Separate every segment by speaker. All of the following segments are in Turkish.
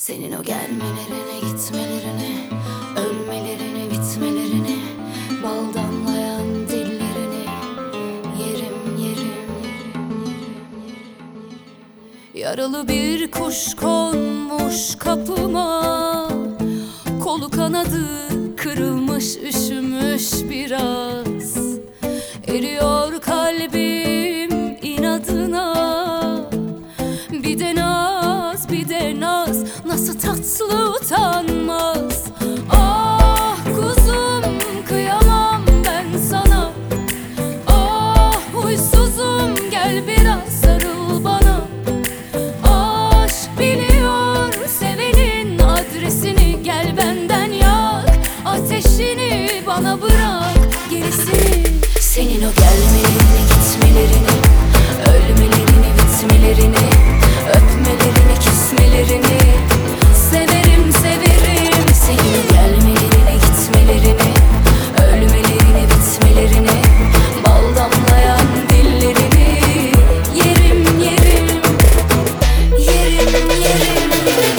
Speaker 1: Senin o gelmelerine, gitmelerine, ölmelerine, bitmelerine, bal damlayan dillerini yerim, yerim. Yaralı bir kuş konmuş kapıma, kolu kanadı kırılmış, üşümüş biraz. Eriyor kalbim inadına, bir de naz, bir de naz, nasıl tatlı utanmaz. Ah kuzum, kıyamam ben sana. Ah huysuzum, gel biraz sarıl bana. Aşk biliyor sevenin adresini, gel benden yak ateşini, bana bırak gerisini. Senin o gelmelerini, gitmelerini, ölmelerini, bitmelerini, öpmelerini, kismelerini severim, severim. Senin o gelmelerini, gitmelerini, ölmelerini, bitmelerini, bal damlayan dillerini yerim, yerim, yerim, yerim.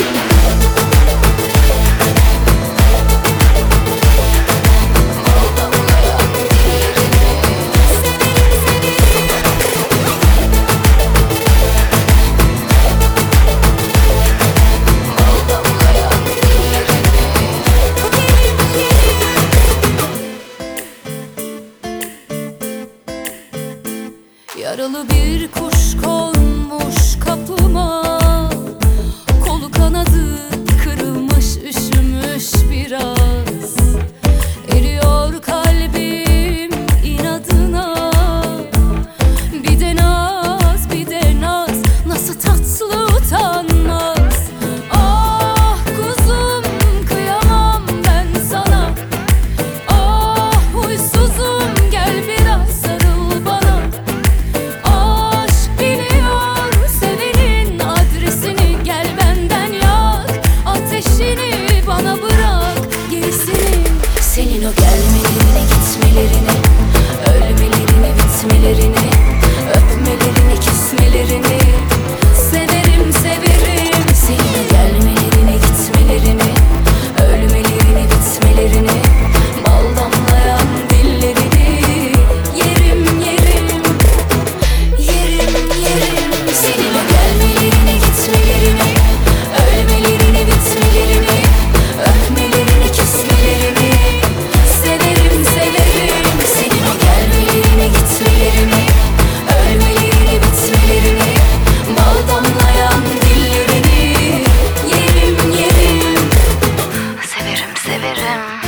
Speaker 1: Yaralı bir kuş konmuş kapıma, kolu kanadı kırılmış, üşümüş biraz. Eriyor kalbim inadına, bir de naz, bir de naz, nasıl tatlı utanmaz. Ah kuzum, kıyamam ben sana. Ah huysuzum, gel biraz sarıl bana. Aşk biliyor sevenin adresini, gel benden yak ateşini, bana bırak gerisini. Senin o gelmelerini, gitmelerini, ölmelerini, bitmelerini, öpmelerini, kismelerini severim, severim. Senin o gelmelerini, gitmelerini, ölmelerini, bitmelerini, bal damlayan dillerini yerim, yerim, yerim, yerim. Senin o gelmelerini, gitmelerini, ölmelerini, bitmelerini, öpmelerini, kismelerini severim, severim. Senin o gelmelerini, gitmelerini, ölmelerini, bitmelerini, bal damlayan dillerini yerim, yerim. Severim, severim.